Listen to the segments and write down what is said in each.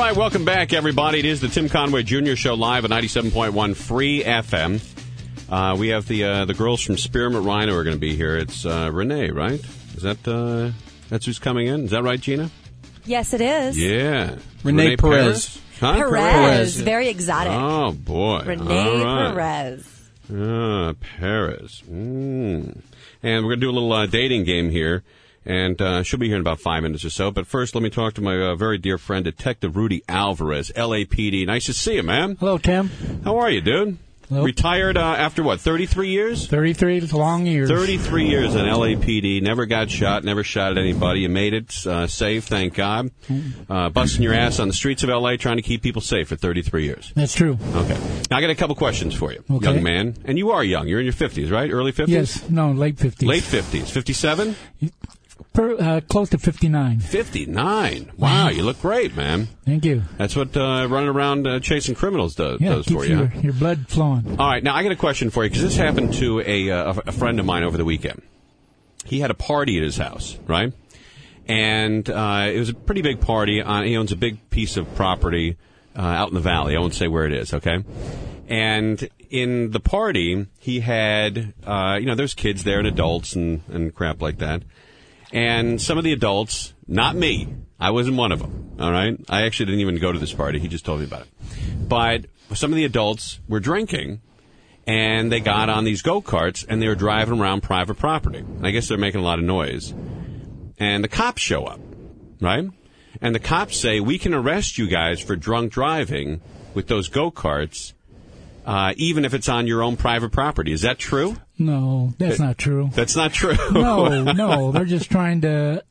right, welcome back, everybody. It is the Tim Conway Jr. Show live at 97.1 Free FM. We have the girls from Spearmint Rhino are going to be here. It's Renee, right? Is that that's who's coming in? Is that right, Gina? Yes, it is. Yeah. Renee Perez. Huh? Perez. Very exotic. Oh, boy. Renee All right. Perez. Perez. And we're going to do a little dating game here. And she'll be here in about 5 minutes or so. But first, let me talk to my very dear friend, Detective Rudy Alvarez, LAPD. Nice to see you, man. Hello, Tim. How are you, dude? Hello. Retired after, what, 33 years? 33 long years. 33 years in LAPD. Never got shot, never shot at anybody. You made it safe, thank God. Busting your ass on the streets of L.A., trying to keep people safe for 33 years. That's true. Okay. Now, I got a couple questions for you, Okay. young man. And you are young. You're in your 50s, right? Early 50s? Yes. No, late 50s. Late 50s. 57? Close to 59. 59. Wow, you look great, man. Thank you. That's what running around chasing criminals does Yeah, for keeps you. your blood flowing. All right, now I got a question for you, because this happened to a friend of mine over the weekend. He had a party at his house, right? And it was a pretty big party. He owns a big piece of property out in the valley. I won't say where it is, okay? And in the party, he had, there's kids there and adults and crap like that. And some of the adults, not me, I wasn't one of them, all right? I actually didn't even go to this party. He just told me about it. But some of the adults were drinking, and they got on these go-karts, and they were driving around private property. I guess they're making a lot of noise. And the cops show up, right? And the cops say, we can arrest you guys for drunk driving with those go-karts, even if it's on your own private property. Is that true? No, that's not true. That's not true. No. They're just trying to,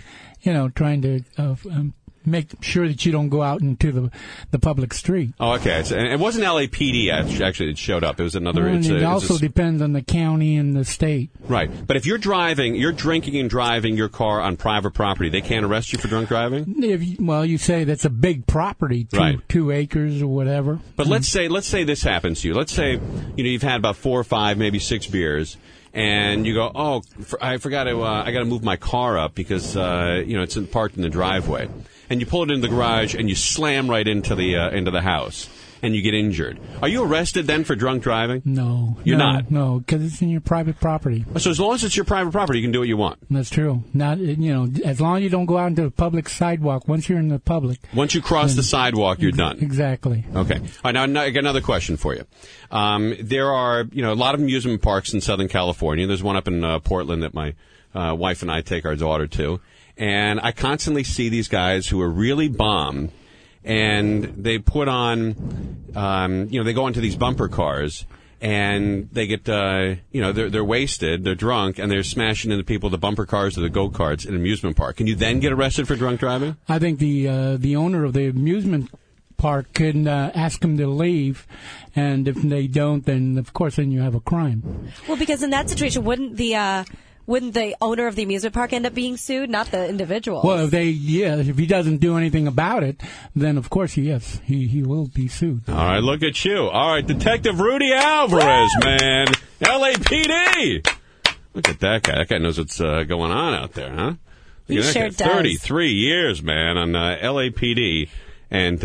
make sure that you don't go out into the public street. Oh, okay. So, and it wasn't LAPD actually that showed up. It was another. And it also depends on the county and the state. Right. But if you're drinking and driving your car on private property, they can't arrest you for drunk driving? You say that's a big property, 2 acres or whatever. But let's say this happens to you. Let's say you've had about 4 or 5, maybe 6 beers. And you go, oh, I forgot I got to move my car up because it's parked in the driveway. And you pull it into the garage and you slam right into the house and you get injured. Are you arrested then for drunk driving? No, you're not. No, because it's in your private property. So as long as it's your private property, you can do what you want. That's true. Not as long as you don't go out into the public sidewalk. Once you're in the public, once you cross the sidewalk, you're done. Exactly. Okay. All right. Now I got another question for you. There are a lot of amusement parks in Southern California. There's one up in Portland that my wife and I take our daughter to. And I constantly see these guys who are really bummed, and they put on, they go into these bumper cars, and they get, they're wasted, they're drunk, and they're smashing into people, the bumper cars or the go-karts in an amusement park. Can you then get arrested for drunk driving? I think the owner of the amusement park can ask them to leave, and if they don't, then of course then you have a crime. Well, because in that situation, wouldn't the owner of the amusement park end up being sued, not the individual? Well, if he doesn't do anything about it, then of course, yes, he will be sued. All right, look at you. All right, Detective Rudy Alvarez, man. LAPD. Look at that guy. That guy knows what's going on out there, huh? He sure does. 33 years, man, on LAPD. And,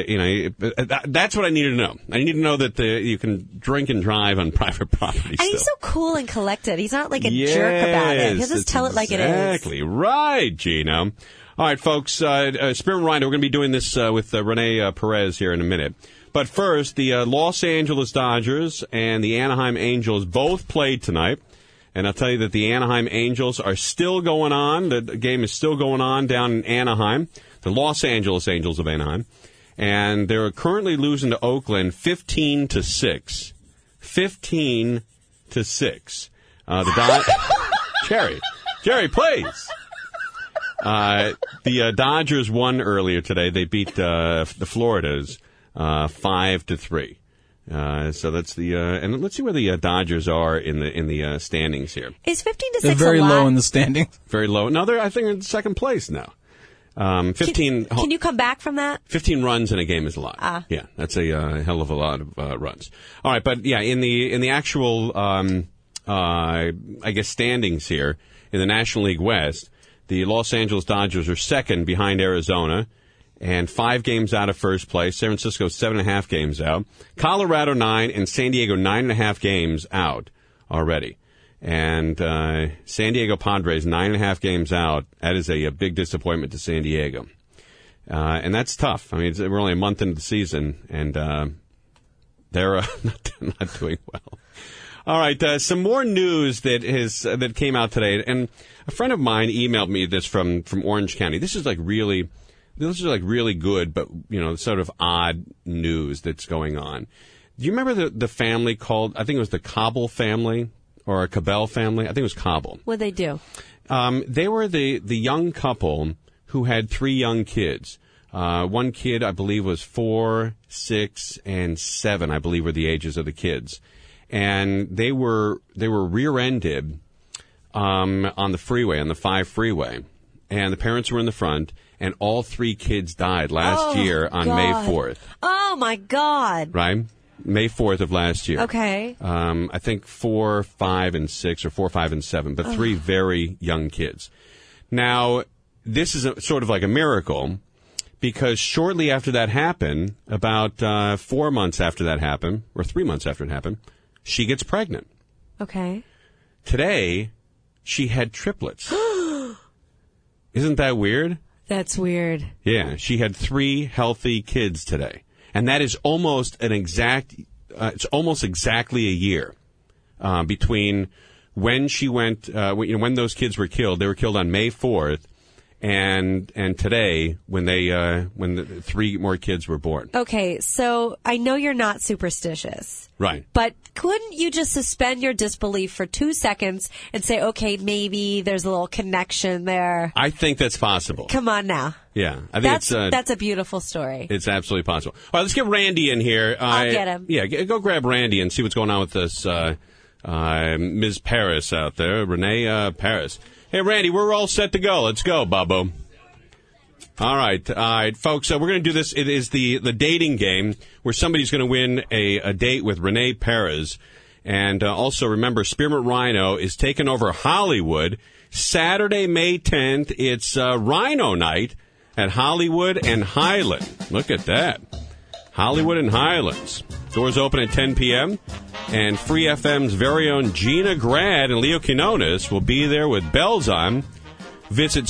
that's what I needed to know. I need to know that you can drink and drive on private property. And he's so cool and collected. He's not like a jerk about it. He'll just tell it like it is. Exactly right, Gina. All right, folks, Spearmint Rhino, we're going to be doing this with Renee Perez here in a minute. But first, the Los Angeles Dodgers and the Anaheim Angels both played tonight. And I'll tell you that the Anaheim Angels are still going on. The game is still going on down in Anaheim. The Los Angeles Angels of Anaheim. And they're currently losing to Oakland 15-6. 15-6. Jerry, please. The Dodgers won earlier today. They beat the Floridas 5-3. So that's the and let's see where the Dodgers are in the standings here. Is 15-6 They're very low in the standings. Very low. No, I think they're in second place now. 15. Can you come back from that? 15 runs in a game is a lot. Yeah, that's a hell of a lot of runs. All right, but yeah, in the actual I guess standings here in the National League West, the Los Angeles Dodgers are second behind Arizona. and 5 games out of first place. San Francisco 7.5 games out. Colorado 9, and San Diego 9.5 games out already. And San Diego Padres 9.5 games out. That is a big disappointment to San Diego. And that's tough. I mean, we're only a month into the season, and they're not doing well. All right, some more news that came out today, and a friend of mine emailed me this from Orange County. This is like really good, but sort of odd news that's going on. Do you remember the family called? I think it was the Cobble family or a Cabell family. I think it was Cobble. What'd they do? They were the young couple who had 3 young kids. One kid, I believe, was 4, 6, and 7. I believe were the ages of the kids. And they were rear-ended on the freeway, on the 5 freeway, and the parents were in the front, and all 3 kids died last year on God. May 4th. Oh my God! Right, May 4th of last year. Okay. I think 4, 5, and 6, or 4, 5, and 7, but 3 very young kids. Now, this is sort of like a miracle, because shortly after that happened, about 4 months after that happened, or 3 months after it happened, she gets pregnant. Okay. Today, she had triplets. Isn't that weird? That's weird. Yeah, she had 3 healthy kids today. And that is almost it's almost exactly a year between when she went, when those kids were killed. They were killed on May 4th. And today, when the 3 more kids were born. Okay, so I know you're not superstitious. Right. But couldn't you just suspend your disbelief for 2 seconds and say, okay, maybe there's a little connection there? I think that's possible. Come on now. Yeah, I think that's a beautiful story. It's absolutely possible. All right, let's get Randy in here. I'll get him. Yeah, go grab Randy and see what's going on with this Ms. Paris out there, Renee Paris. Hey, Randy, we're all set to go. Let's go, Bobo. All right, folks, we're going to do this. It is the dating game where somebody's going to win a date with Renee Perez. And also, remember, Spearmint Rhino is taking over Hollywood. Saturday, May 10th, it's Rhino Night at Hollywood and Highland. Look at that. Hollywood and Highlands. Doors open at 10 p.m. And Free FM's very own Gina Grad and Leo Quinones will be there with bells on. Visit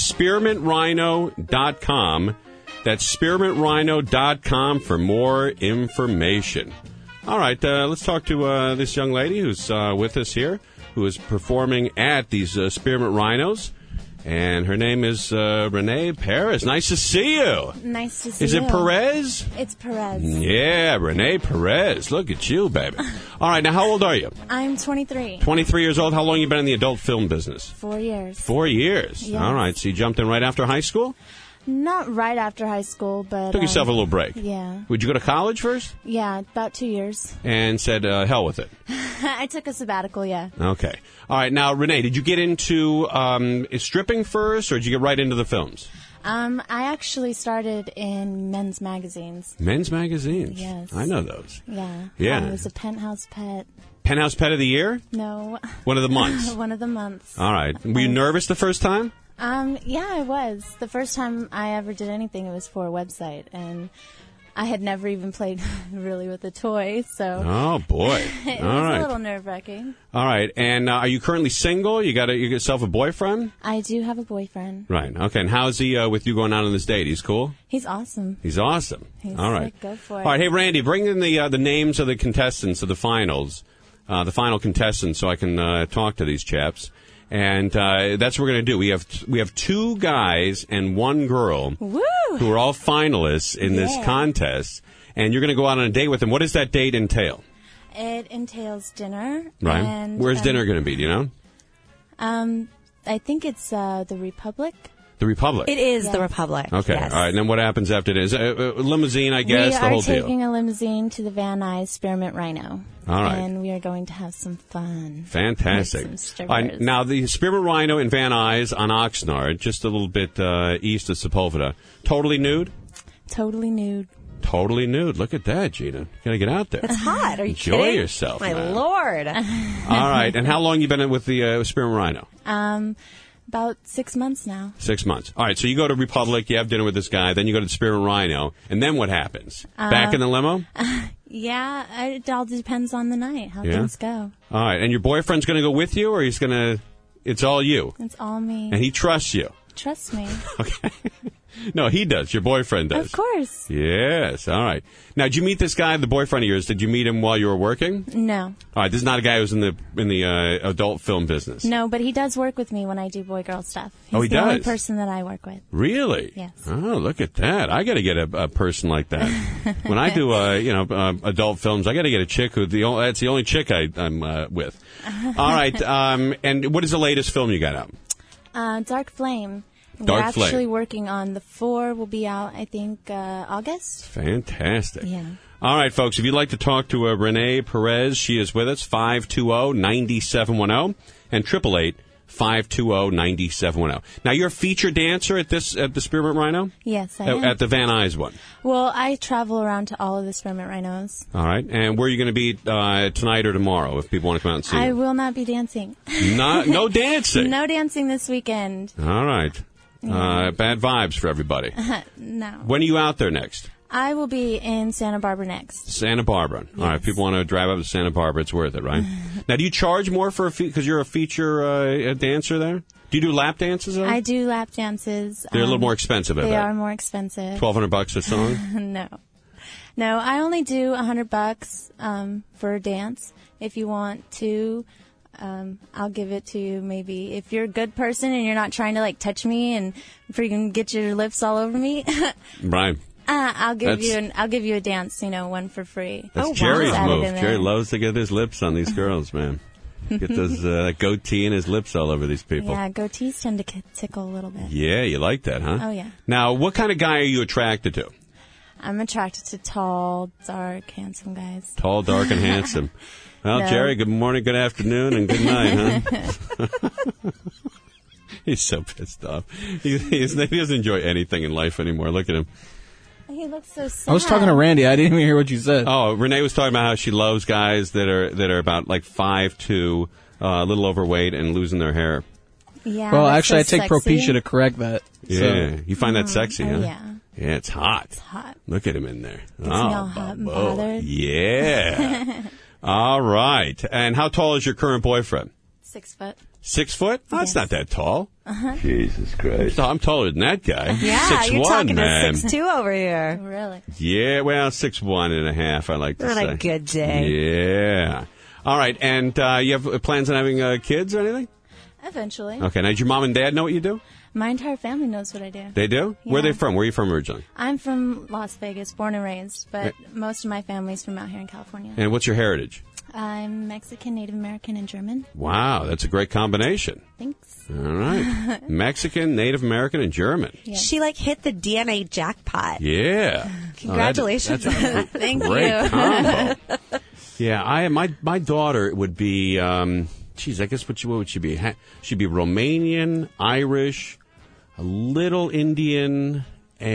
SpearmintRhino.com. That's SpearmintRhino.com for more information. All right, let's talk to this young lady who's with us here, who is performing at these Spearmint Rhinos. And her name is Renee Perez. Nice to see you. Nice to see you. Is it Perez? It's Perez. Yeah, Renee Perez. Look at you, baby. All right, now how old are you? I'm 23. 23 years old. How long have you been in the adult film business? 4 years. 4 years. Yes. All right, so you jumped in right after high school? Not right after high school, but... Took yourself a little break. Yeah. Would you go to college first? Yeah, about 2 years. And said, hell with it. I took a sabbatical, yeah. Okay. All right, now, Renee, did you get into stripping first, or did you get right into the films? I actually started in men's magazines. Men's magazines? Yes. I know those. Yeah. Yeah. I was a Penthouse Pet. Penthouse Pet of the Year? No. One of the months? One of the months. All right. Were you nervous the first time? Yeah, I was. The first time I ever did anything, it was for a website, and I had never even played really with a toy, so... Oh, boy. It All was right. a little nerve-wracking. All right. And are you currently single? You got yourself a boyfriend? I do have a boyfriend. Right. Okay. And how's he with you going out on this date? He's cool? He's awesome. He's awesome. He's All right. like, go for it. All right. Hey, Randy, bring in the names of the contestants of the finals, the final contestants, so I can talk to these chaps. And that's what we're going to do. We have 2 guys and 1 girl Woo! who are all finalists in this contest. And you're going to go out on a date with them. What does that date entail? It entails dinner. Right. And, Where's dinner going to be? Do you know? I think it's the Republic. The Republic. It is Yes. the Republic. Okay. Yes. All right. And then what happens after this? Limousine, I guess, we the whole are deal. taking a limousine to the Van Nuys Spearmint Rhino. All right. And we are going to have some fun. Fantastic. Make some All right, strippers. now, the Spearmint Rhino in Van Nuys on Oxnard, just a little bit east of Sepulveda. Totally nude? Totally nude. Totally nude. Look at that, Gina. You got to get out there. It's hot. Are you Enjoy kidding? yourself, My man. Lord. All right. And how long you been with the Spearmint Rhino? About 6 months now. 6 months. All right, so you go to Republic, you have dinner with this guy, then you go to the Spearmint Rhino, and then what happens? Back in the limo? Yeah, it all depends on the night, how things go. All right, and your boyfriend's going to go with you, or he's going to... It's all you? It's all me. And he trusts you? Trust me. Okay. No, he does. Your boyfriend does. Of course. Yes. All right. Now, did you meet this guy, the boyfriend of yours? Did you meet him while you were working? No. All right. This is not a guy who's in the adult film business. No, but he does work with me when I do boy-girl stuff. He's Oh, he the only does? person that I work with. Really? Yes. Oh, look at that. I got to get a person like that. When I do, adult films, I got to get a chick that's the only chick I'm with. All right. And what is the latest film you got out? Dark Flame. Dark We're actually Flame. working on the 4. Will be out, I think, August. Fantastic. Yeah. All right, folks, if you'd like to talk to Renee Perez, she is with us, 520-9710 and 888-520-9710. Now, you're a featured dancer at the Spearmint Rhino? Yes, I am. At the Van Nuys one. Well, I travel around to all of the Spearmint Rhinos. All right. And where are you going to be tonight or tomorrow if people want to come out and see I you? will not be dancing. No dancing? No dancing this weekend. All right. Bad vibes for everybody. No. When are you out there next? I will be in Santa Barbara next. Santa Barbara. All right. People want to drive up to Santa Barbara. It's worth it, right? Now, do you charge more for because you're a feature dancer there? Do you do lap dances? Though? I do lap dances. They're a little more expensive, I bet. They are more expensive. $1,200 a song? No, I only do $100 for a dance. If you want to, I'll give it to you. Maybe if you're a good person and you're not trying to like touch me and freaking get your lips all over me. Right. I'll give you a dance. One for free. That's Jerry's Add it move. in there. Jerry loves to get his lips on these girls, man. Get those goatee and his lips all over these people. Yeah, goatees tend to tickle a little bit. Yeah, you like that, huh? Oh, yeah. Now, what kind of guy are you attracted to? I'm attracted to tall, dark, handsome guys. Tall, dark, and handsome. Well, No. Jerry, good morning, good afternoon, and good night, huh? He's so pissed off. He doesn't enjoy anything in life anymore. Look at him. He looks so sad. I was talking to Randy. I didn't even hear what you said. Oh, Renee was talking about how she loves guys that are about like 5'2", a little overweight, and losing their hair. Yeah. Well, that's actually, so I take sexy. Propecia to correct that. Yeah, So. you find that sexy, huh? Yeah. Yeah, it's hot. It's hot. Look at him in there. Gets me all hot and Bobo. bothered. Yeah. All right. And how tall is your current boyfriend? 6 foot. 6 foot? Oh, that's Yes. not that tall. Jesus Christ. I'm taller than that guy. Yeah, 6'1", you're talking man. to 6'2" over here. Really? Yeah, well, 6'1.5", I like to On say. a good day. Yeah. All right. And you have plans on having kids or anything? Eventually. Okay. Now, does your mom and dad know what you do? My entire family knows what I do. They do? Where are Yeah. they from? Where are you from originally? I'm from Las Vegas, born and raised, but most of my family's from out here in California. And what's your heritage? I'm Mexican, Native American, and German. Wow, that's a great combination. Thanks. All right. Mexican, Native American, and German. Yeah. She hit the DNA jackpot. Yeah. Congratulations that's on that. Thank great you. combo. Yeah, my daughter would be, I guess what would she be? She'd be Romanian, Irish, a little Indian,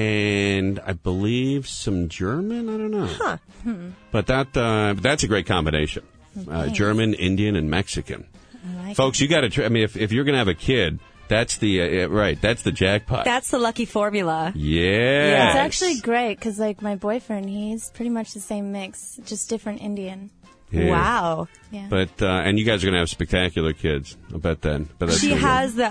and I believe some German. I don't know. Huh. But that's a great combination. German, Indian, and Mexican. I like Folks, you got to. I mean, if you're going to have a kid, that's the right. That's the jackpot. That's the lucky formula. Yeah. It's actually great because, like, my boyfriend, he's pretty much the same mix, just different Indian. Yeah. Wow. Yeah. But and you guys are going to have spectacular kids. I bet then. But that's She gonna go.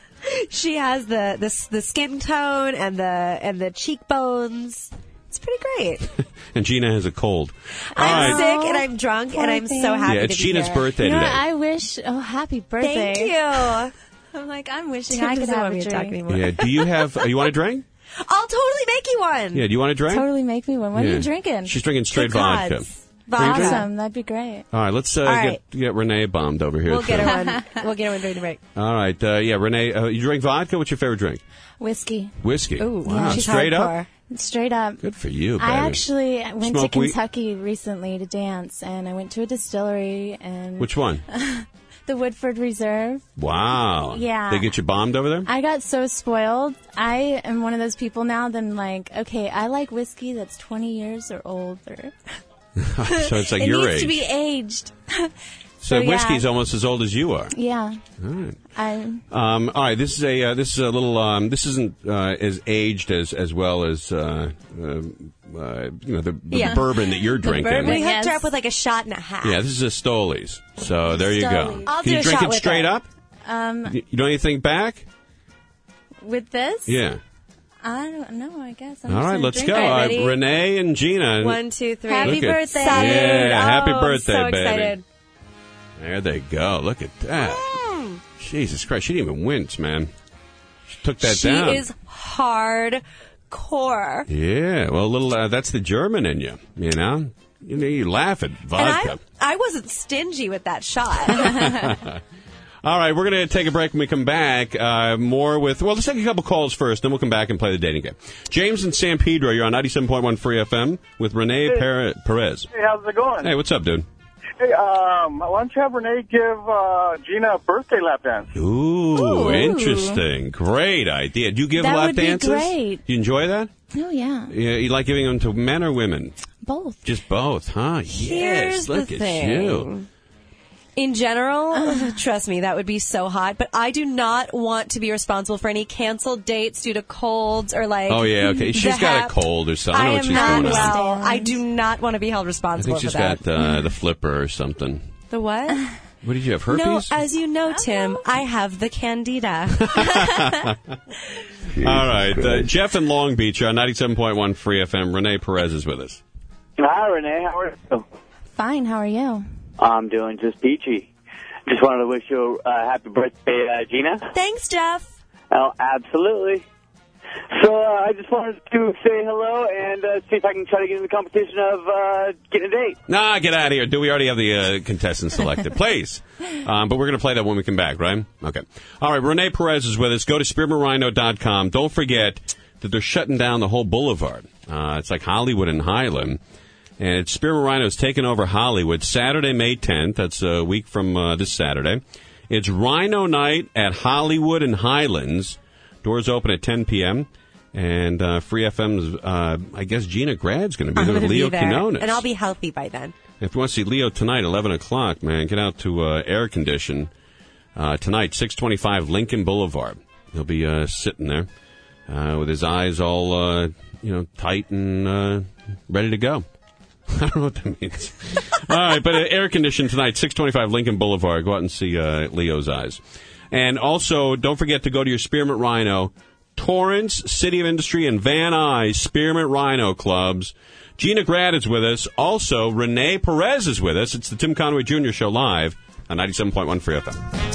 has the skin tone and the cheekbones. It's pretty great. And Gina has a cold. All I'm right. sick and I'm drunk Poor and I'm thing. so happy Yeah, to it's be Gina's here. birthday You know today. what? I wish. Oh, happy birthday! Thank you. I'm like, I'm wishing Tim I could doesn't have want a me to talk drink. anymore. Yeah. Do you have? You want a drink? I'll totally make you one. Yeah. Do you want a drink? Totally make me one. What Yeah. are you drinking? She's drinking straight Good vodka. gods. Vodka. Awesome. That'd be great. All right. Let's right. get Renee bombed over here. We'll too. get her one. We'll get her one during the break. All right. Yeah, Renee. You drink vodka? What's your favorite drink? Whiskey. Whiskey. Ooh, wow. she's Straight hardcore. up. Straight up. Good for you, baby. I actually went Smoke to weed? Kentucky recently to dance, and I went to a distillery and Which one? the Woodford Reserve. Wow. Yeah. They get you bombed over there? I got so spoiled. I am one of those people now that I'm like, okay, I like whiskey that's 20 years or older. So it's like It your needs age. to be aged. So whiskey's almost as old as you are. Yeah. All right. All right. This is a little. This isn't as aged as well as the bourbon that you're drinking. We hooked her up with like a shot and a half. Yeah, this is a Stolies. So there you go. I'll Can do you a drink shot it with straight it. up? You don't anything back? With this? Yeah. I don't know, I guess. All right, let's go. Ready? Renee and Gina. 1, 2, 3. Happy Look at- birthday. Yeah, happy birthday, so baby. excited. There they go. Look at that. Jesus Christ, she didn't even wince, man. She took that down. She is hardcore. Yeah, well, a little. That's the German in you, you know. You laugh at vodka. And I wasn't stingy with that shot. All right, we're going to take a break when we come back. More with, well, let's take a couple calls first, then we'll come back and play the dating game. James in San Pedro, you're on 97.1 Free FM with Renee Perez. Hey, how's it going? Hey, what's up, dude? Hey, why don't you have Renee give Gina a birthday lap dance? Ooh, interesting. Great idea. Do you give That lap would be dances? great. You enjoy that? Oh, yeah. You like giving them to men or women? Both. Just both, huh? Here's yes, look the at thing. you. In general, trust me, that would be so hot. But I do not want to be responsible for any canceled dates due to colds or like. Oh, yeah, okay. She's got a cold or something. I know what she's not going on. well. I do not want to be held I responsible think she's for that. got the flipper or something. The what? What did you have, herpes? No, as you know, Tim, I have the candida. All right. Jeff in Long Beach on 97.1 Free FM. Renee Perez is with us. Hi, Renee. How are you? Fine, how are you? I'm doing just peachy. Just wanted to wish you a happy birthday, Gina. Thanks, Jeff. Oh, absolutely. So I just wanted to say hello and see if I can try to get in the competition of getting a date. Nah, get out of here. Do we already have the contestants selected? Please. But we're going to play that when we come back, right? Okay. All right, Renee Perez is with us. Go to SpearmintRhino.com. Don't forget that they're shutting down the whole boulevard. It's like Hollywood and Highland. And Spearmint Rhino's taking over Hollywood Saturday, May 10th. That's a week from this Saturday. It's Rhino Night at Hollywood and Highlands. Doors open at 10 p.m. And Free FM's, I guess Gina Grad's going to be there with Leo Quinones. And I'll be healthy by then. If you want to see Leo tonight, 11 o'clock, man, get out to Air Condition tonight, 625 Lincoln Boulevard. He'll be sitting there with his eyes all, tight and ready to go. I don't know what that means. All right, but Air Condition tonight, 625 Lincoln Boulevard. Go out and see Leo's eyes. And also, don't forget to go to your Spearmint Rhino, Torrance, City of Industry, and Van Nuys Spearmint Rhino clubs. Gina Grad is with us. Also, Renee Perez is with us. It's the Tim Conway Jr. Show live on 97.1 Free FM.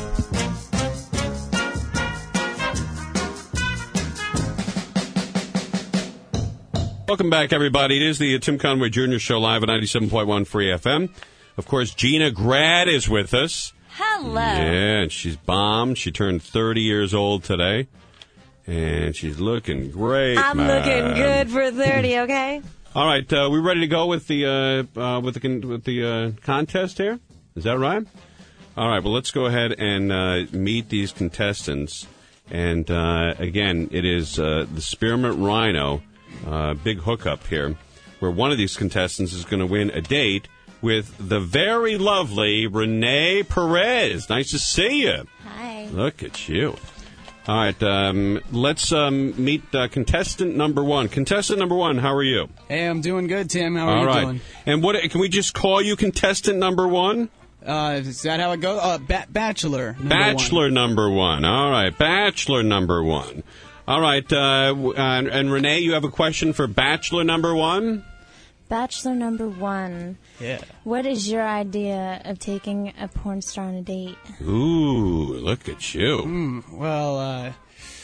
Welcome back, everybody. It is the Tim Conway Jr. Show live at 97.1 Free FM. Of course, Gina Grad is with us. Hello. Yeah, and she's bombed. She turned 30 years old today, and she's looking great. I'm looking good for 30, okay? All right, we ready to go with the contest here? Is that right? All right. Well, let's go ahead and meet these contestants. And again, it is the Spearmint Rhino. Big hookup here, where one of these contestants is going to win a date with the very lovely Renee Perez. Nice to see you. Hi. Look at you. All right, let's meet contestant number one. Contestant number one, how are you? Hey, I'm doing good, Tim. How are you doing? And what can we just call you contestant number one? Is that how it goes? Bachelor. Bachelor number one. All right, Bachelor number one. All right, and Renee, you have a question for Bachelor number one? Bachelor number one. Yeah. What is your idea of taking a porn star on a date? Ooh, look at you. Well,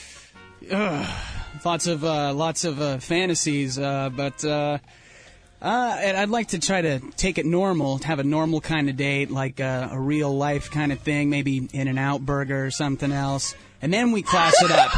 lots of fantasies, but I'd like to try to take it normal, have a normal kind of date, like a real life kind of thing, maybe In-N-Out Burger or something else, and then we class it up.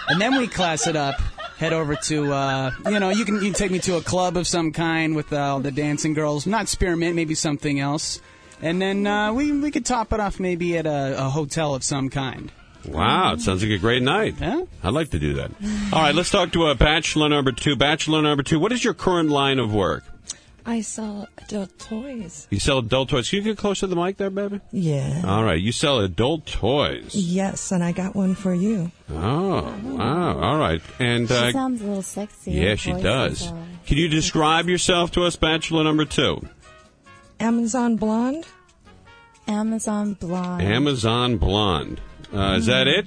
Head over to, you can take me to a club of some kind with all the dancing girls. Not Spearmint, maybe something else. And then we could top it off maybe at a hotel of some kind. Wow, it sounds like a great night. Yeah? I'd like to do that. All right, let's talk to Bachelor number two. Bachelor number two, what is your current line of work? I sell adult toys. You sell adult toys. Can you get closer to the mic there, baby? Yeah. All right. You sell adult toys. Yes, and I got one for you. Oh, wow. All right. And She sounds a little sexy. yeah, Her she voice does. is, Can you describe yourself to us, Bachelor number 2? Amazon blonde. Amazon blonde. Amazon blonde. Is that it?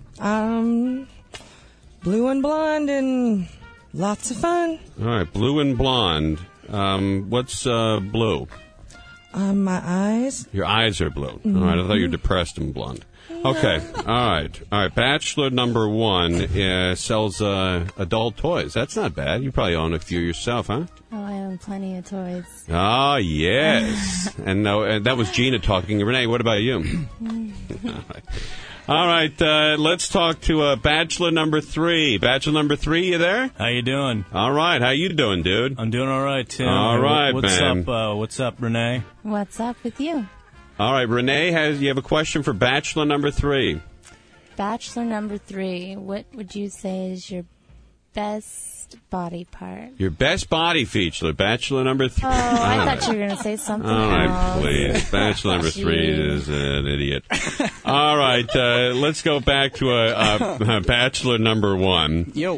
Blue and blonde and lots of fun. All right. Blue and blonde. What's blue? My eyes. Your eyes are blue. All right. I thought you were depressed and blonde. Okay. All right. Bachelor number 1 sells adult toys. That's not bad. You probably own a few yourself, huh? Oh, I own plenty of toys. Oh, yes. and that was Gina talking. Renee, what about you? All right. Let's talk to Bachelor number 3. Bachelor number 3, you there? How you doing? All right. How you doing, dude? I'm doing all right, Tim. All right, what's man. What's up, Renee? What's up with you? All right. Renee, you have a question for Bachelor number 3. Bachelor number 3, what would you say is your best body part? Your best body feature, Bachelor number 3. Oh, I thought you were going to say something All right, else. please. Bachelor number 3 is an idiot. All right, let's go back to Bachelor number 1. Yo.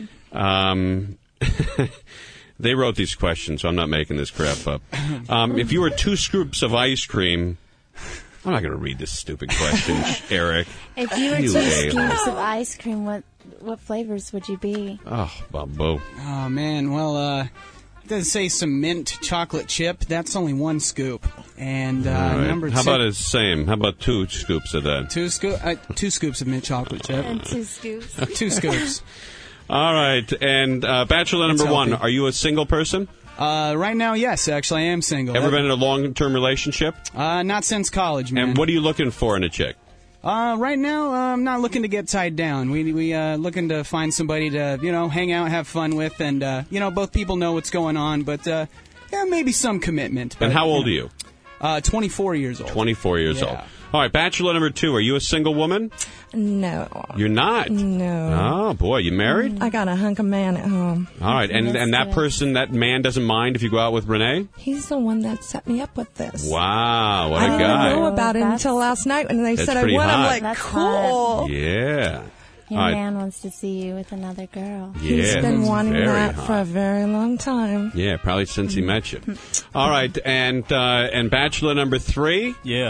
They wrote these questions, so I'm not making this crap up. If you were 2 scoops of ice cream... I'm not going to read this stupid question, Eric. If you were 2 scoops of ice cream, what flavors would you be? Oh, Bobo. Oh, man. Well, it does say some mint chocolate chip. That's only 1 scoop. And right. number 2. How about the same? How about 2 scoops of that? 2 scoops of mint chocolate chip. And 2 scoops. 2 scoops. All right. And Bachelor number 1, are you a single person? Right now, yes. Actually, I am single. Ever been in a long-term relationship? Not since college, man. And what are you looking for in a chick? Right now, I'm not looking to get tied down. We looking to find somebody to, hang out, have fun with, and, both people know what's going on, but, maybe some commitment. But, and how old are you? 24 years old. 24 years old. All right, Bachelor number 2, are you a single woman? No. You're not? No. Oh, boy, you married? I got a hunk of man at home. All right, and that man doesn't mind if you go out with Renee? He's the one that set me up with this. Wow, what a guy. I didn't know about it until last night when they said I would. I'm like, That's cool. Hot. Yeah. Your man wants to see you with another girl. Yeah, he's been wanting that hot. for a very long time. Yeah, probably since he met you. All right, and Bachelor number 3? Yeah.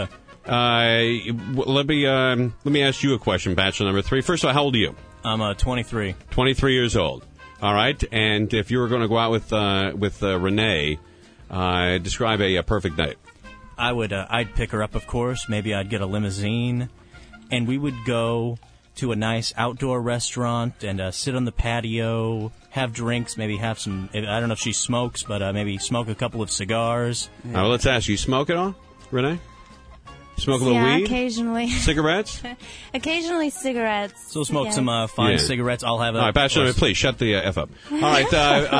Let me ask you a question, Bachelor number 3. First of all, how old are you? I'm 23. 23 years old. All right, and if you were going to go out with Renee, describe a perfect night. I'd pick her up, of course. Maybe I'd get a limousine, and we would go to a nice outdoor restaurant and sit on the patio, have drinks, maybe have some. I don't know if she smokes, but maybe smoke a couple of cigars. All right, let's ask you. Smoke at all, Renee? Smoke a little weed? Occasionally. Cigarettes? Occasionally cigarettes. So smoke some fine cigarettes. I'll have a... All right, Bachelor, please, shut the F up. All right,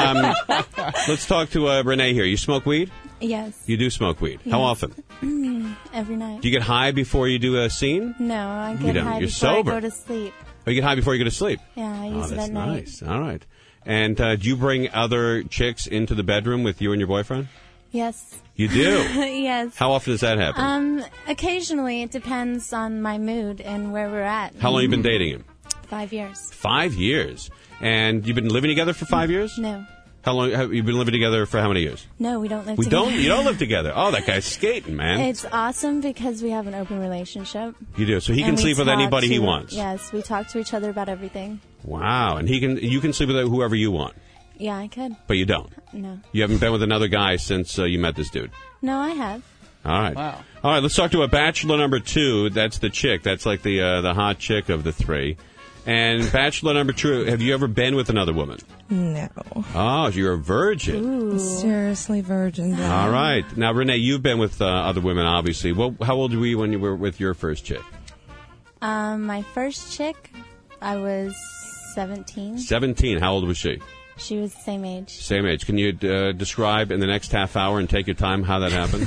let's talk to Renee here. You smoke weed? Yes. You do smoke weed. How often? Every night. Do you get high before you do a scene? No, I get high You're before sober. I go to sleep. Oh, you get high before you go to sleep? Yeah, I use it at night. Nice. All right. And do you bring other chicks into the bedroom with you and your boyfriend? Yes. You do? Yes. How often does that happen? Occasionally. It depends on my mood and where we're at. How long have you been dating him? 5 years. 5 years. And you've been living together for 5 years? No. How long have you been living together for? How many years? No, we don't live together. You don't live together. Oh, that guy's skating, man. It's awesome because we have an open relationship. You do. So he can sleep with anybody he wants. Yes, we talk to each other about everything. Wow. And you can sleep with whoever you want. Yeah, I could. But you don't. No. You haven't been with another guy since you met this dude. No, I have. All right. Wow. All right, let's talk to a Bachelor number 2. That's the chick. That's like the hot chick of the 3. And Bachelor number 2, have you ever been with another woman? No. Oh, you're a virgin. Ooh. Seriously, virgin. Though. All right. Now, Renee, you've been with other women, obviously. How old were you when you were with your first chick? My first chick, I was 17. 17. How old was she? She was the same age. Same age. Can you describe in the next half hour and take your time how that happened?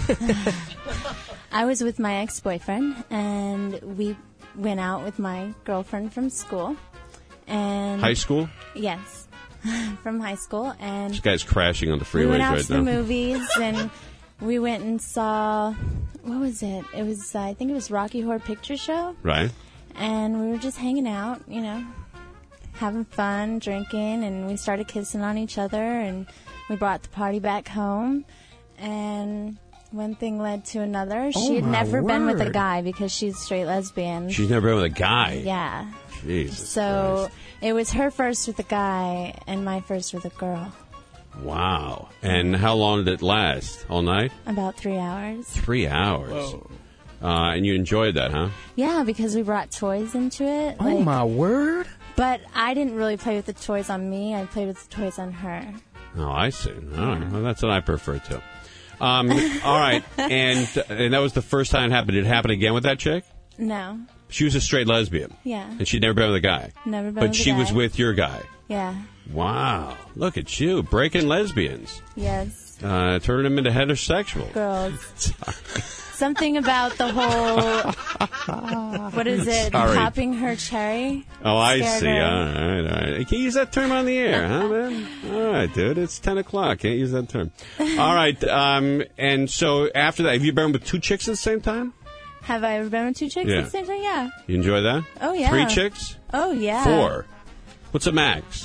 I was with my ex-boyfriend, and we went out with my girlfriend from school. And High school? Yes. from high school, and This guy's crashing on the we freeways went out right to now. the movies, and we went and saw, what was it? It was, I think it was Rocky Horror Picture Show, Right. and we were just hanging out, having fun, drinking, and we started kissing on each other, and we brought the party back home, and one thing led to another. She had never been with a guy because she's a straight lesbian. She's never been with a guy. Yeah. Jesus So Christ. it was her first with a guy and my first with a girl. Wow. And how long did it last? All night? About 3 hours. 3 hours. Whoa. And you enjoyed that, huh? Yeah, because we brought toys into it. Oh, my word. But I didn't really play with the toys on me. I played with the toys on her. Oh, I see. All right. Well, that's what I prefer too. All right. And that was the first time it happened. Did it happen again with that chick? No. She was a straight lesbian. Yeah. And she'd never been with a guy. Never been But with a she was guy. with your guy. Yeah. Wow. Look at you. Breaking lesbians. Yes. Turning them into heterosexual. Girls. Something about the whole, what is it, Sorry. popping her cherry? Oh, I Scared see. her. All right. You can't use that term on the air, huh, man? All right, dude. It's 10 o'clock. Can't use that term. All right. And so after that, have you been with two chicks at the same time? Have I ever been with two chicks Yeah. at the same time? Yeah. You enjoy that? Oh, yeah. 3 chicks? Oh, yeah. 4. What's the max?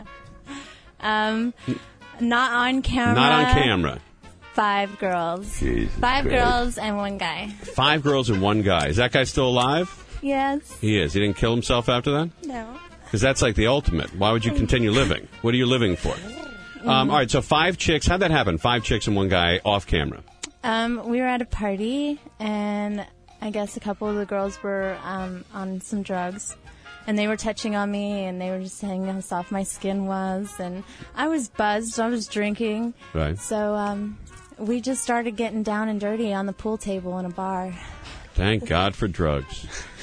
Not on camera. Not on camera. 5 girls. Jesus 5 Christ. girls and 1 guy. 5 girls and 1 guy. Is that guy still alive? Yes. He is. He didn't kill himself after that? No. Because that's like the ultimate. Why would you continue living? What are you living for? All right, so 5 chicks. How'd that happen? 5 chicks and 1 guy off camera. We were at a party, and I guess a couple of the girls were on some drugs. And they were touching on me, and they were just saying how soft my skin was. And I was buzzed. I was drinking. Right. So we just started getting down and dirty on the pool table in a bar. Thank God for drugs.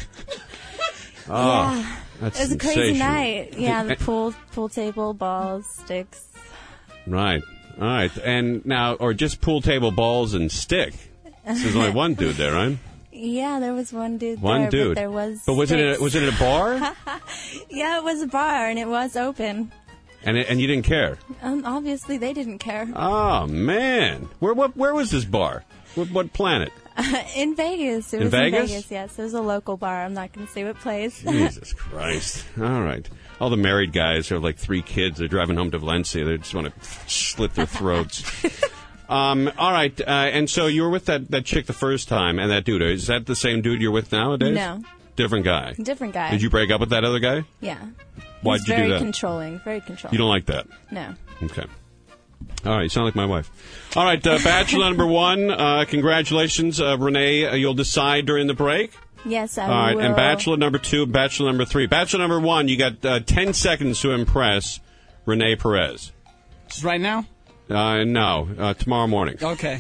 Yeah. That's It was a crazy sensational. night. Yeah, the pool table, balls, sticks. Right. All right. And now, or just pool table balls and stick. There's only one dude there, right? Yeah, there was one dude One there, dude. but there was But was sticks. it at a bar? Yeah, it was a bar, and it was open. and you didn't care? Obviously, they didn't care. Oh man. Where was this bar? What planet? In Vegas. It In was Vegas? in Vegas, yes. It was a local bar. I'm not going to say what place. Jesus Christ. All right. All the married guys who have like 3 kids. They're driving home to Valencia. They just want to slit their throats. All right. And so you were with that chick the first time and that dude. Is that the same dude you're with nowadays? No. Different guy. Different guy. Did you break up with that other guy? Yeah. Why'd He's you do very that? controlling. Very controlling. You don't like that? No. Okay. All right, you sound like my wife. All right, Bachelor number 1, congratulations, Renee. You'll decide during the break. Yes, I All right, will. and Bachelor number 2, Bachelor number 3. Bachelor number 1, you got 10 seconds to impress Renee Perez. Just right now? No, tomorrow morning. Okay.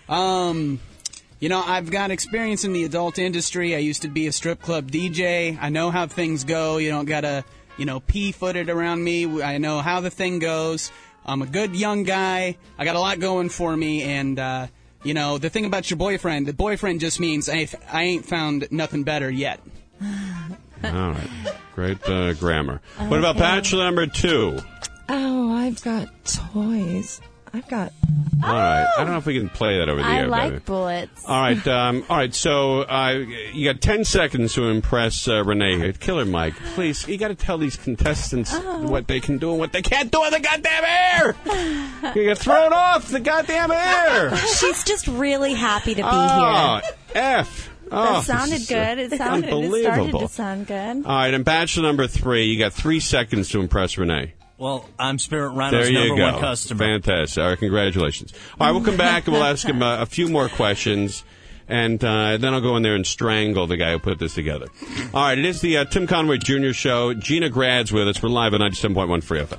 I've got experience in the adult industry. I used to be a strip club DJ. I know how things go. You don't gotta, pea-footed around me. I know how the thing goes. I'm a good young guy. I got a lot going for me, and the thing about your boyfriend, the boyfriend just means I ain't found nothing better yet. All right, great grammar. What about Bachelor number 2? Oh, I've got toys. I've got... All right, I don't know if we can play that over the I air. like baby. bullets. All right. So you got 10 seconds to impress Renee. Killer Mike, please. You got to tell these contestants what they can do and what they can't do in the goddamn air. You get thrown off the goddamn air. She's just really happy to be Oh, here. F. Oh, That this sounded is, good. It started unbelievable. to sound good. All right, and Bachelor number 3, you got 3 seconds to impress Renee. Well, I'm Spirit Rhino's There you number go. 1 customer. Fantastic. All right, congratulations. All right, we'll come back and we'll ask him a few more questions, and then I'll go in there and strangle the guy who put this together. All right, it is the Tim Conway Jr. Show. Gina Grad's with us. We're live at 97.1 Free FM.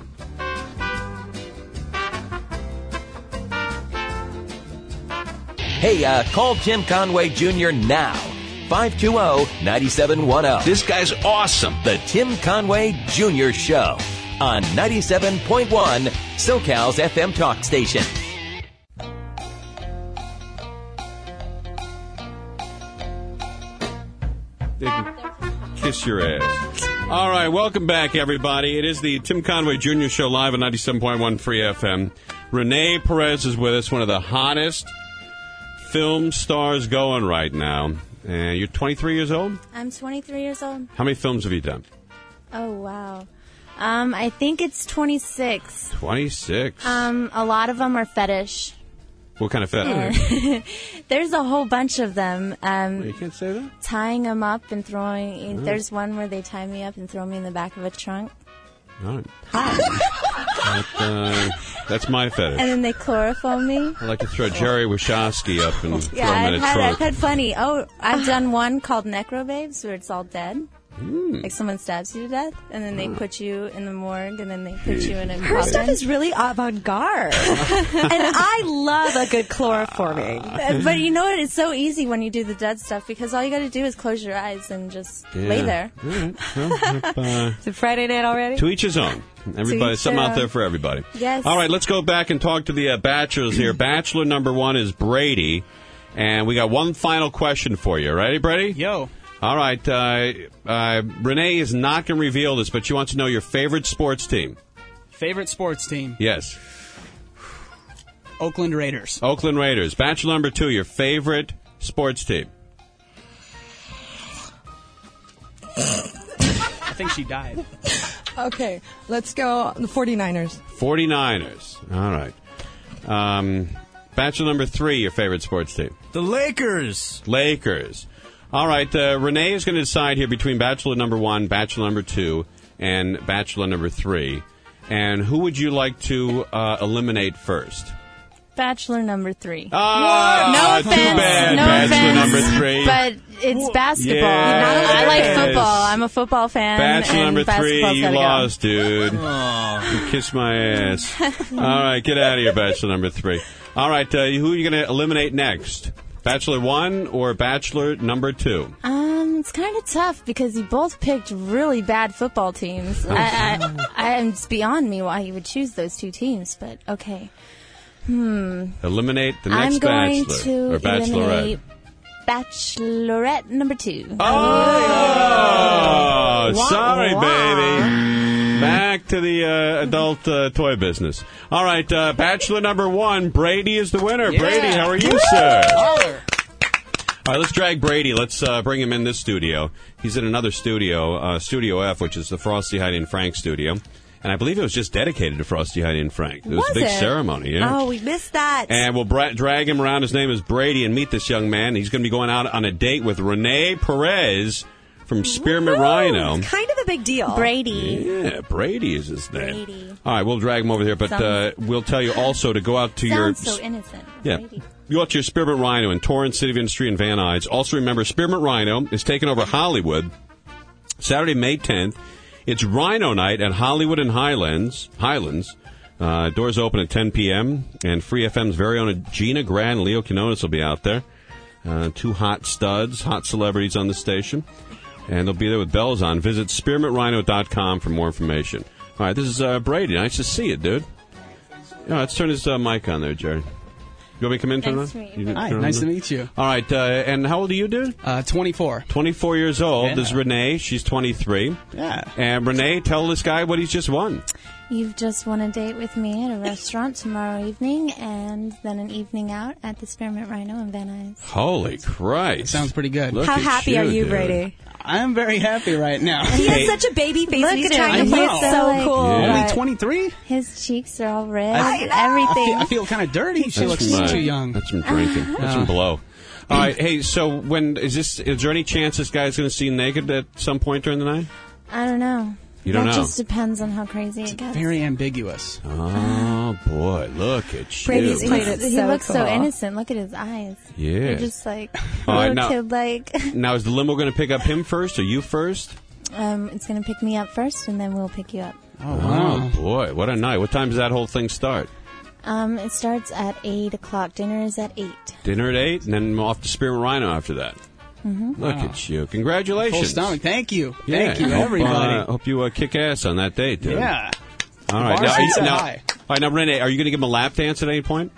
Hey, call Tim Conway Jr. now. 520-9710. This guy's awesome. The Tim Conway Jr. Show on 97.1 SoCal's FM talk station. They can kiss your ass. All right, welcome back, everybody. It is the Tim Conway Jr. Show live on 97.1 Free FM. Renee Perez is with us, one of the hottest film stars going right now. And you're 23 years old? I'm 23 years old. How many films have you done? Oh, wow. I think it's 26. 26. A lot of them are fetish. What kind of fetish? There's a whole bunch of them. You can't say that? Tying them up and throwing. There's one where they tie me up and throw me in the back of a trunk. All right. That's my fetish. And then they chloroform me. I like to throw Jerry Wachowski up and throw him in a I've trunk. had plenty. Oh, I've done one called Necrobabes where it's all dead. Like someone stabs you to death, and then they put you in the morgue, and then they put you in a Her coffin. stuff is really avant-garde. And I love a good chloroforming. But you know what? It's so easy when you do the dead stuff because all you got to do is close your eyes and just lay there. All right. Well, Is it Friday night already? to each his own. Everybody, each something their out there own. for everybody. Yes. All right, let's go back and talk to the bachelors here. Bachelor number 1 is Brady, and we got one final question for you. Ready, Brady? Yo. All right. Renee is not going to reveal this, but she wants to know your favorite sports team. Favorite sports team? Yes. Oakland Raiders. Oakland Raiders. Bachelor number 2, your favorite sports team. I think she died. Okay, let's go the 49ers. 49ers. All right. Bachelor number 3, your favorite sports team. The Lakers. Lakers. All right, Renee is going to decide here between Bachelor number 1, Bachelor number 2, and Bachelor number 3. And who would you like to eliminate first? Bachelor number 3. Oh, no too offense, bad, no Bachelor offense, number 3. But it's basketball. Yes. I like football. I'm a football fan. Bachelor and number 3, basketball's you gotta go. lost, dude. You kissed my ass. All right, get out of here, Bachelor number 3. All right, who are you going to eliminate next? Bachelor 1 or Bachelor number 2? It's kind of tough because you both picked really bad football teams. It's beyond me why you would choose those two teams, but okay. Eliminate the next I'm going Bachelor to or Bachelorette. eliminate Bachelorette number 2. Oh, sorry, baby. Back to the adult toy business. All right, Bachelor number 1, Brady is the winner. Yeah. Brady, how are you, sir? All right, let's drag Brady. Let's bring him in this studio. He's in another studio, Studio F, which is the Frosty, Heidi, and Frank studio. And I believe it was just dedicated to Frosty, Heidi, and Frank. It was a big ceremony, yeah. Oh, we missed that. And we'll drag him around. His name is Brady, and meet this young man. He's going to be going out on a date with Renee Perez from Spearmint Rhino. It's kind of a big deal. Brady. Yeah, Brady is his name. Brady. All right, we'll drag him over here, but we'll tell you also to go out to your... Sounds so innocent. Yeah. Brady. Go out to your Spearmint Rhino in Torrance, City of Industry, and Van Nuys. Also remember, Spearmint Rhino is taking over Hollywood Saturday, May 10th. It's Rhino Night at Hollywood and Highlands. Doors open at 10 p.m. And Free FM's very own Gina Grad and Leo Quinones will be out there. Two hot studs, hot celebrities on the station. And they'll be there with bells on. Visit spearmintrhino.com for more information. All right, this is Brady. Nice to see you, dude. Yeah, let's turn his mic on there, Jerry. You want me to come in? Nice to meet you. Hi, nice to meet you. All right, and how old are you, dude? 24. 24 years old. Yeah. This is Renee. She's 23. Yeah. And Renee, tell this guy what he's just won. You've just won a date with me at a restaurant tomorrow evening, and then an evening out at the Spearmint Rhino in Van Nuys. Holy Christ. Sounds pretty good. Look How at happy are you, dude. Brady? I'm very happy right now. He Hey. has such a baby face. Look and he's at him. trying to I play know. it so Like- cool. Yeah. Only But 23? His cheeks are all red. I know. Everything. I feel kind of dirty. She looks from, too young. That's from drinking. That's from blow. All right, hey, so is there any chance this guy's going to see naked at some point during the night? I don't know. You don't that know? just depends on how crazy it gets. Very ambiguous. Oh, boy, look at you. Brady's played it He so looks so cool. innocent. Look at his eyes. Yeah. They're just like All right, little now- kid like. Now, is the limo going to pick up him first or you first? It's gonna pick me up first, and then we'll pick you up. Oh, wow. Oh, boy, what a night. What time does that whole thing start? It starts at 8 o'clock. Dinner is at 8. Dinner at 8, and then off to Spearmint Rhino after that. Mm-hmm. Look at you. Congratulations. Full stomach. Thank you. Yeah, Thank you, hope, everybody. hope you kick ass on that date, dude. Yeah. All right. Varsity said Now, hi. all right, now, Renee, are you going to give him a lap dance at any point?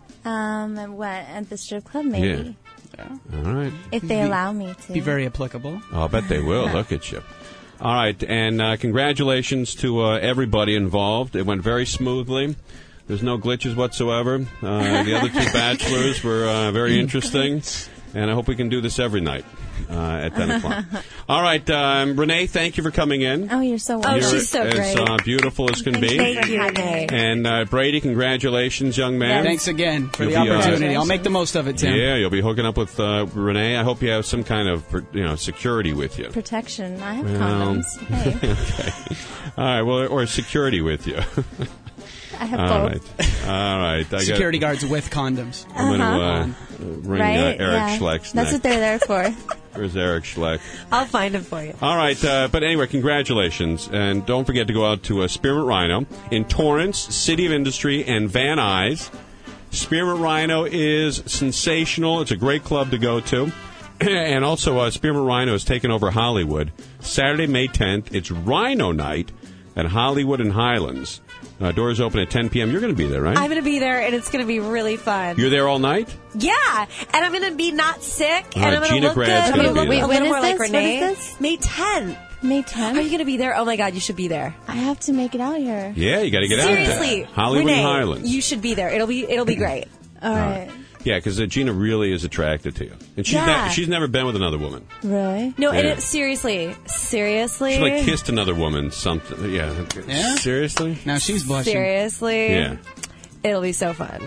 What, at the strip club, maybe. All right. If they allow me to. Be very applicable. Oh, I bet they will. Look at you. All right, and congratulations to everybody involved. It went very smoothly. There's no glitches whatsoever. The other two bachelors were very interesting, and I hope we can do this every night at 10 o'clock. All right, Renee, thank you for coming in. Oh, you're so welcome. Oh, she's so great. As beautiful as can be. Thank you, Renee. And Brady, congratulations, young man. Thanks again for the You'll be, opportunity. I'll make the most of it, Tim. Yeah, you'll be hooking up with Renee. I hope you have some kind of security with you. Protection. I have condoms. Hey. Okay. All right, well, or security with you. I have both. All right. Security guards with condoms. I'm going to ring Eric Schleck's That's what they're there for. Where's Eric Schleck? I'll find him for you. All right, but anyway, congratulations. And don't forget to go out to Spearmint Rhino in Torrance, City of Industry, and Van Nuys. Spearmint Rhino is sensational. It's a great club to go to. And also, Spearmint Rhino has taken over Hollywood. Saturday, May 10th, it's Rhino Night at Hollywood and Highlands. Doors open at 10 p.m. You're going to be there, right? I'm going to be there, and it's going to be really fun. You're there all night? Yeah, and I'm going to be not sick, All and right, I'm going to Gina look good. Grad's I'm going to gonna look be a there. little more like What is Renee. this? May 10th. May 10th? Are you going to be there? Oh, my God, you should be there. I have to make it out here. Yeah, you got to get Seriously, out there. Hollywood Renee, and Highlands. you should be there. It'll be great. All right. Yeah, because Gina really is attracted to you. And she's never been with another woman. Really? No, Yeah. and it, seriously. She like kissed another woman, something. Yeah. Seriously? Now she's blushing. Seriously? Yeah. It'll be so fun.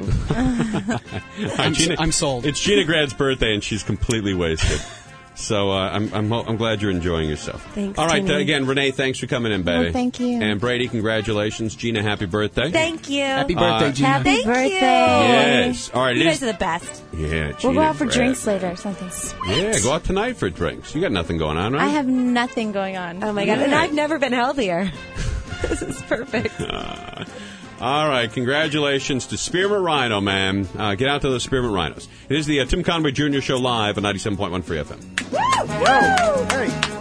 I'm sold. It's Gina Grad's birthday, and she's completely wasted. So I'm glad you're enjoying yourself. Thanks, All right, Timmy. again, Renee, thanks for coming in, baby. Oh, thank you. And Brady, congratulations. Gina, happy birthday. Thank you. Happy birthday, Gina. Happy Thank birthday. Yes. All right, You it guys is. are the best. Yeah, Gina We'll go out for Grad. drinks later or something. Yeah, go out tonight for drinks. You got nothing going on, right? I have nothing going on. Oh, my God. And Yeah. I've never been healthier. This is perfect. All right, congratulations to Spearmint Rhino, man. Get out to the Spearmint Rhinos. It is the Tim Conway Jr. Show live on 97.1 Free FM. Woo! Hey.